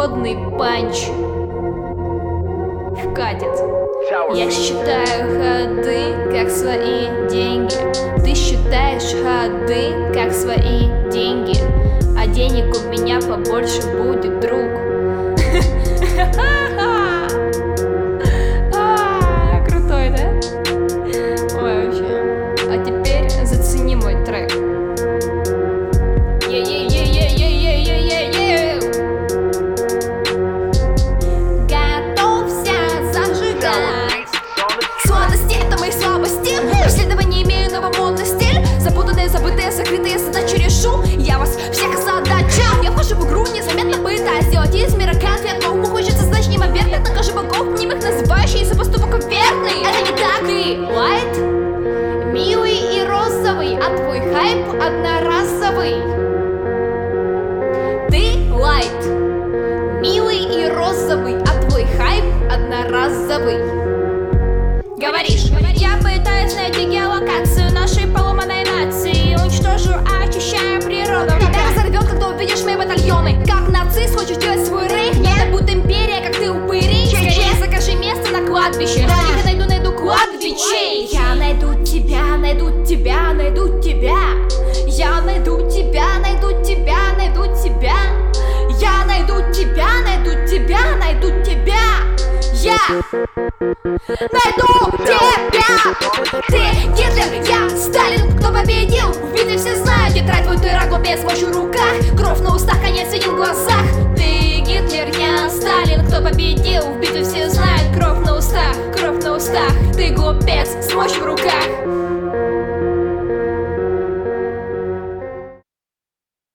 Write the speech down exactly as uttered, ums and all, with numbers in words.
холодный панч вкатит. Я считаю ходы, как свои деньги. Ты считаешь ходы, как свои деньги. А денег у меня побольше будет, друг. Крутой, да? Ой, вообще. А теперь зацени мой трек. Забытые, закрытые задачи решу. Я вас всех задача. Я вхожу в игру, незаметно пытаясь сделать из мира конфет. Но уму хочется знать неимоверных, накажи богов, ним их называющий за поступок верный. Это не так. Ты лайт, милый и розовый, а твой хайп одноразовый. Ты лайт, милый и розовый, а твой хайп одноразовый. Говоришь, я пытаюсь найти геолокацию нашей поломанной нации. Уничтожу, очищая природу. Тебя разорвет, когда увидишь мои батальоны. Как нацист, хочешь делать свой рейх? Это будет империя, как ты упыри. Скорее закажи место на кладбище. Я найду, найду кладбищей. Я найду тебя, найду тебя, найду тебя. Я найду тебя, найду тебя, найду тебя. Я найду тебя, найду тебя, найду тебя. Я найду тебя. Ты Гитлер, я Сталин, кто победил? В битве все знают, тетрадь твой дорогу без мощи в руках. Кровь на устах, конец виден в глазах. Ты Гитлер, я Сталин, кто победил? В битве все знают, кровь на устах, кровь на устах. Ты глупец с мощью в руках.